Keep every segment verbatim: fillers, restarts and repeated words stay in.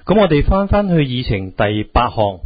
咁我哋翻翻去議程第八項，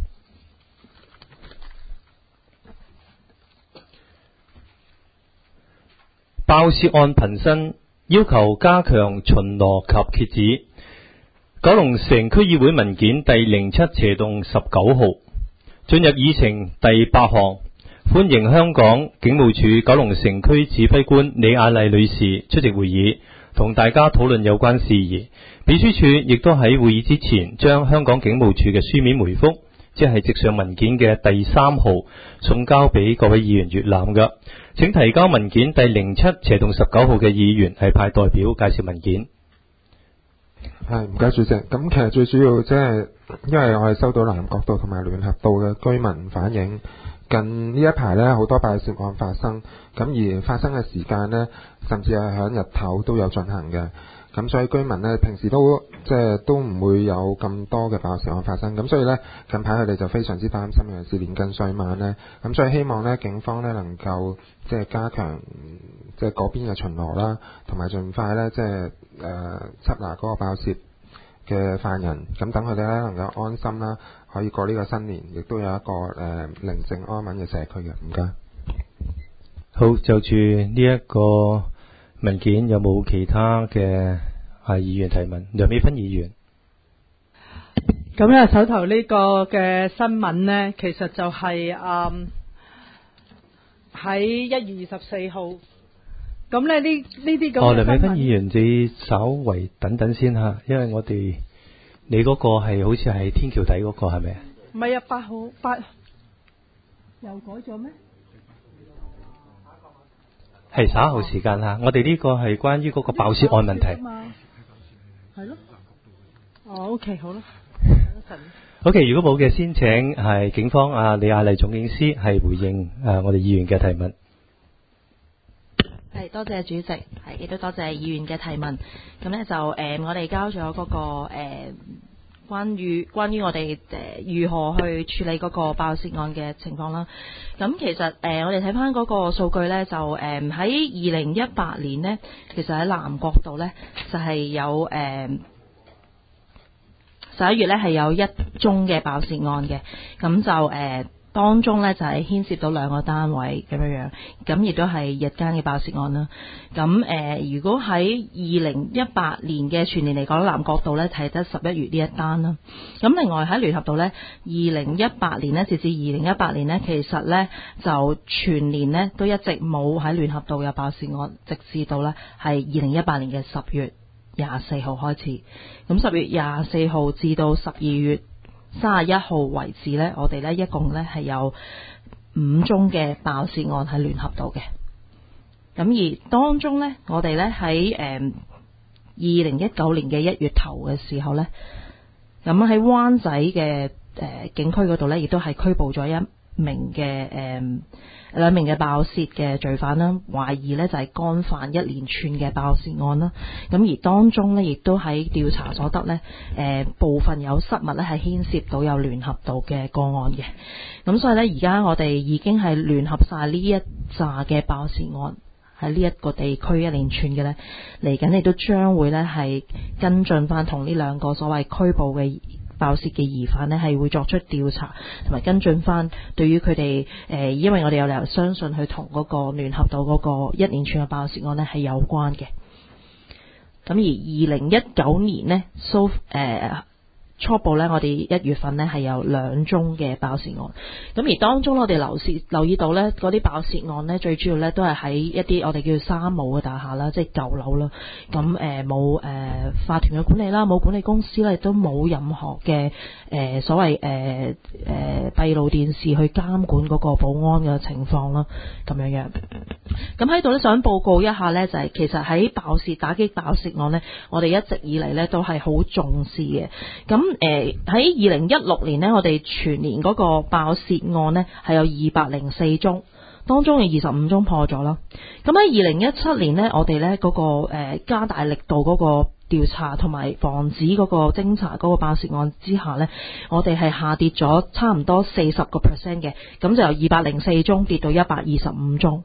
爆竊案頻生，要求加強巡邏及遏止。九龍城區議會文件第零七斜洞十九號，進入議程第八項，歡迎香港警務處九龍城區指揮官李雅麗女士出席會議，同大家討論有關事宜。秘書處亦都喺會議之前將香港警務處嘅書面回覆，即係直上文件嘅第三號，送交俾各位議員閱覽嘅。請提交文件第零七斜洞十九號嘅議員係派代表介紹文件。 係，唔該主席。咁其實最主要即係，因為我係收到南角道同埋聯合道嘅居民反映，近呢一排呢好多爆竊案發生，咁而發生嘅時間呢，甚至係響日頭都有進行嘅。咁所以居民呢，平時都即係都唔會有咁多嘅爆竊案發生，咁所以呢，近排佢哋就非常之擔心，尤其是年近歲晚呢。咁所以希望呢，警方呢能夠即係加強即係嗰邊嘅巡邏啦，同埋盡快呢，即係誒緝拿嗰個爆竊嘅犯人，咁等佢哋咧能夠安心啦，可以過呢個新年，亦都有一個誒寧靜安穩嘅社區嘅。唔該。 好，就住呢一個文件有冇其他嘅啊議員提問？梁美芬議員。 咁咧手頭呢個嘅新聞呢，其實就係誒喺一月二十四號。咁咧呢呢啲咁嘅哦，梁美芬議員，你稍為等等先吓，因為我哋你嗰個係好似係天橋底嗰個係咪啊？ 唔係啊，八號八又改咗咩？ 係稍後時間吓，我哋呢個係關於嗰個爆竊案問題。 係咯。哦 ，OK， 好啦。 OK， 如果冇嘅，先請係警方啊李雅麗總警司係回應誒我哋議員嘅提問。 係，多謝主席，係亦都多謝議員嘅提問。咁咧就誒、呃，我哋交咗嗰、那個誒、呃，關於關於我哋誒、呃、如何去處理嗰個爆竊案嘅情況啦。咁其實誒、呃，我哋睇翻嗰個數據咧，就誒喺二零一八年呢，其實喺南角道咧就係、是、有誒十一月咧係有一宗嘅爆竊案嘅，咁就誒。呃當中咧就係牽涉到兩個單位咁樣樣，咁亦都係日間嘅爆竊案啦。咁誒、呃，如果喺二零一八年嘅全年嚟講，南角道咧係得十一月呢一單啦。咁另外喺聯合道咧，二零一八年咧，截至二零一八年咧，其實咧就全年咧都一直冇喺聯合道有爆竊案，直至到咧係二零一八年嘅十月廿四號開始。咁十月廿四號至到十二月三十一號為止呢，我哋呢一共呢係有五宗嘅爆竊案喺聯合道嘅。咁而當中呢，我哋呢喺誒二零一九年嘅一月頭嘅時候呢，咁喺灣仔嘅誒、呃、警區嗰度呢，亦都係拘捕咗一名嘅誒兩名嘅爆竊嘅罪犯啦，懷疑呢就係干犯一連串嘅爆竊案啦。咁而當中呢，亦都喺調查所得呢，誒、呃、部分有失物呢係牽涉到有聯合道嘅個案嘅。咁所以呢，而家我哋已經係聯合晒呢一紮嘅爆竊案喺呢一個地區一連串嘅呢，嚟緊亦都將會呢係跟進翻同呢兩個所謂拘捕嘅爆竊嘅疑犯呢，係會作出調查同埋跟進翻，對於佢哋誒，因為我哋有理由相信佢同嗰個聯合道嗰個一連串嘅爆竊案呢係有關嘅。咁而二零一九年呢 so 誒、呃、初步呢，我哋一月份呢係有兩宗嘅爆竊案。咁而當中我哋留視留意到呢嗰啲爆竊案呢，最主要呢都係喺一啲我哋叫三無嘅大廈啦，即係舊樓啦。咁誒冇誒法團嘅管理啦，冇管理公司咧，亦都冇任何嘅誒、呃、所謂誒誒閉路電視去監管嗰個保安嘅情況啦，咁樣樣。咁喺度咧想報告一下呢，就係、是、其實喺爆竊打擊爆竊案呢，我哋一直以嚟呢都係好重視嘅。咁誒喺二零一六年呢，我哋全年嗰個爆竊案呢係有二百零四宗，當中嘅二十五宗破咗啦。咁喺二零一七年呢，我哋呢嗰個誒、呃、加大力度嗰個調查同埋防止嗰個偵查嗰個爆竊案之下呢，我哋係下跌咗差唔多四十個 percent 嘅，咁就由二百零四宗跌到一百二十五宗。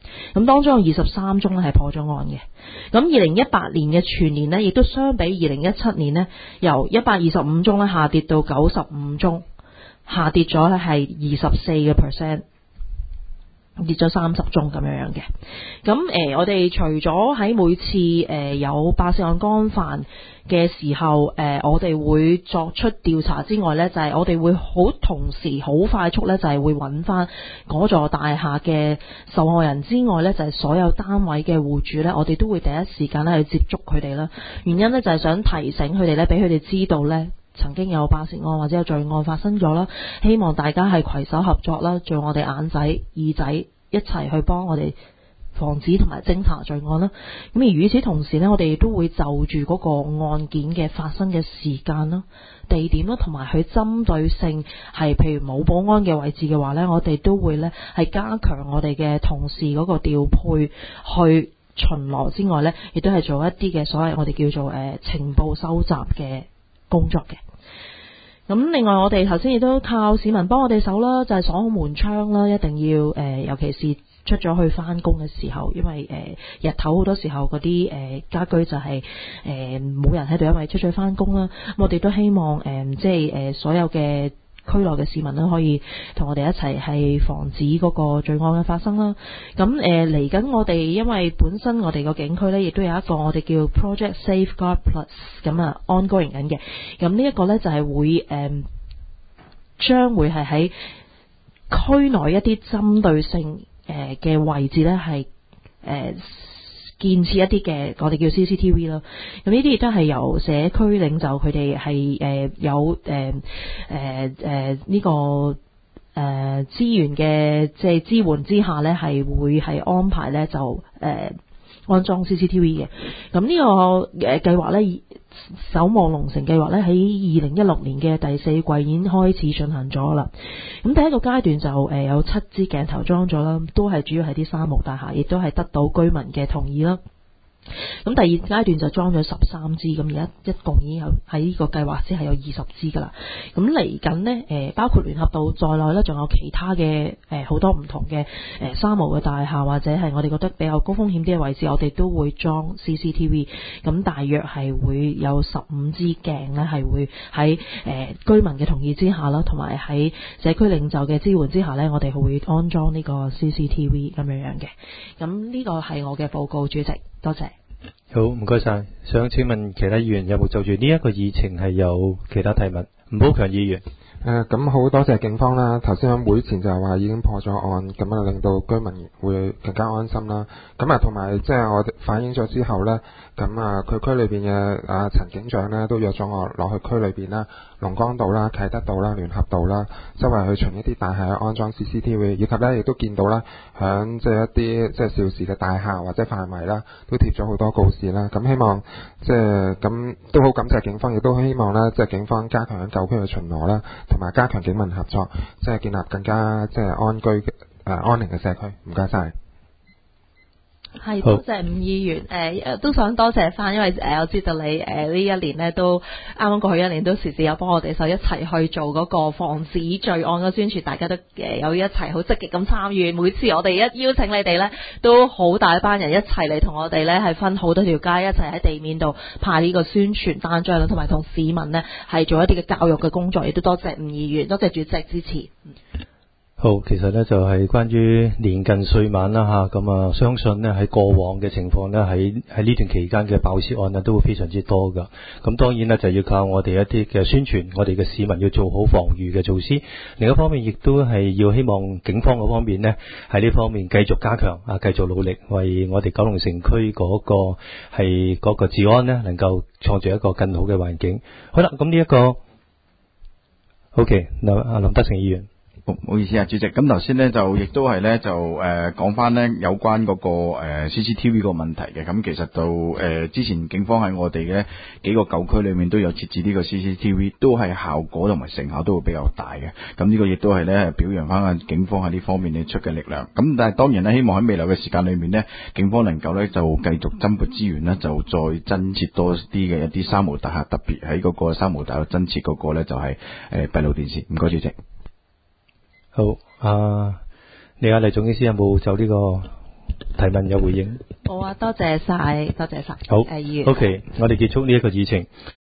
咁當中有二十三宗咧係破咗案嘅。咁二零一八年嘅全年呢，亦都相比二零一七年呢，由一百二十五宗咧下跌到九十五宗，下跌咗咧係二十四個 percent。跌咗三十宗咁樣樣嘅。咁誒、呃，我哋除咗喺每次誒、呃、有爆竊案干犯嘅時候，誒、呃、我哋會作出調查之外呢，就係、是、我哋會好同時好快速呢，就係、是、會揾翻嗰座大廈嘅受害人之外呢，就係、是、所有單位嘅戶主呢，我哋都會第一時間咧去接觸佢哋啦。原因呢，就係、是、想提醒佢哋呢，俾佢哋知道呢，曾經有爆竊案或者有罪案發生咗啦，希望大家係攜手合作啦，做我哋眼仔耳仔一齊去幫我哋防止同埋偵查罪案啦。咁而與此同時呢，我哋都會就住嗰個案件嘅發生嘅時間啦、地點啦，同埋去針對性係譬如冇保安嘅位置嘅話呢，我哋都會呢係加強我哋嘅同事嗰個調配去巡邏之外呢，亦都係做一啲嘅所謂我哋叫做誒、呃、情報收集嘅工作嘅。咁另外我哋頭先亦都靠市民幫我哋手啦，就係、是、鎖好門窗啦，一定要誒、呃，尤其是出咗去返工嘅時候，因為誒、呃、日頭好多時候嗰啲誒家居就係誒冇人喺度，因為出咗去返工啦。咁我哋都希望誒、呃、即係誒、呃、所有嘅區內嘅市民都可以同我哋一齊係防止嗰個罪案嘅發生啦。咁誒嚟緊我哋因為本身我哋個警區呢亦都有一個我哋叫 Project Safeguard Plus 咁啊 ongoing 緊嘅。咁呢一個呢就係會誒將會係喺區內一啲針對性誒嘅位置呢係誒建設一啲嘅我哋叫 C C T V 啦，咁呢啲亦都係由社區領袖佢哋係誒有誒誒誒呢個誒、呃、資源嘅即係支援之下咧，係會係安排咧就誒、呃、安裝 C C T V 嘅。咁呢個誒計劃咧，守望龍城計劃咧喺二零一六年嘅第四季已經開始進行咗啦。咁第一個階段就誒有七支鏡頭裝咗啦，都係主要係啲三無大廈，亦都係得到居民嘅同意啦。咁第二階段就裝咗十三支，咁而家一共已經有喺呢個計劃之下有二十支噶啦。咁嚟緊呢，誒包括聯合道在內呢，仲有其他嘅誒好多唔同嘅誒三無嘅大廈，或者係我哋覺得比較高風險啲嘅位置，我哋都會裝 C C T V。咁大約係會有十五支鏡呢，係會喺誒、呃、居民嘅同意之下啦，同埋喺社區領袖嘅支援之下呢，我哋會安裝呢個 C C T V 咁樣樣嘅。咁呢個係我嘅報告，主席，多謝。 好，唔該晒。想請問其他議員有冇就住呢一個議程係有其他提問？吳寶強議員。 誒咁好多謝警方啦，頭先喺會前就係話已經破咗案，咁啊令到居民會更加安心啦。咁啊同埋即係我哋反映咗之後呢，咁啊佢區裏邊嘅啊陳警長呢都約咗我落去區裏邊啦，龍崗道啦、啟德道啦、聯合道啦，周圍去巡一啲大廈安裝 C C T V， 以及呢亦都見到啦，響即係一啲即係肇事嘅大廈或者範圍啦，都貼咗好多告示啦。咁希望即係咁都好感謝警方，亦都希望呢即係警方加強喺舊區嘅巡邏啦，同埋加強警民合作，即係建立更加即係安居嘅誒、呃、安寧嘅社區。唔該晒。 係多謝吳議員，誒、呃、都想多謝翻，因為誒、呃、我知道你誒呢、呃、一年呢都啱啱過去一年都時時有幫我哋手一齊去做嗰個防止罪案嘅宣傳，大家都誒有一齊好積極咁參與。每次我哋一邀請你哋呢，都好大班人一齊嚟同我哋呢係分好多條街，一齊喺地面度派呢個宣傳單張啦，同埋同市民呢係做一啲嘅教育嘅工作。亦都多謝吳議員，多謝主席支持。 好，其實呢就係關於年近歲晚啦吓，咁啊相信呢喺過往嘅情況呢，喺喺呢段期間嘅爆竊案呢都會非常之多噶。咁當然呢就要靠我哋一啲嘅宣傳，我哋嘅市民要做好防禦嘅措施。另一方面亦都係要希望警方嗰方面呢喺呢方面繼續加強啊，繼續努力為我哋九龍城區嗰個係嗰個治安呢能夠創造一個更好嘅環境。好啦，咁呢一個 OK， 林啊林德成議員。 唔好意思啊，主席。咁頭先呢，就亦都係呢，就誒講翻呢有關嗰個誒 C C T V 個問題嘅。咁其實就誒、呃、之前警方喺我哋嘅幾個舊區裏面都有設置呢個 C C T V， 都係效果同埋成效都會比較大嘅。咁呢個亦都係呢表揚翻警方喺呢方面呢出嘅力量。咁但係當然呢，希望喺未來嘅時間裏面呢，警方能夠呢就繼續增撥資源呢，就再增設多啲嘅一啲三無大廈，特別喺嗰個三無大廈增設嗰個呢就係誒閉路電視。唔該，主席。 好，啊，李亞麗總警司有冇就呢個提問有回應。 好啊，多謝晒，多謝晒。 好誒議員。 ，OK，我哋結束呢一個議程。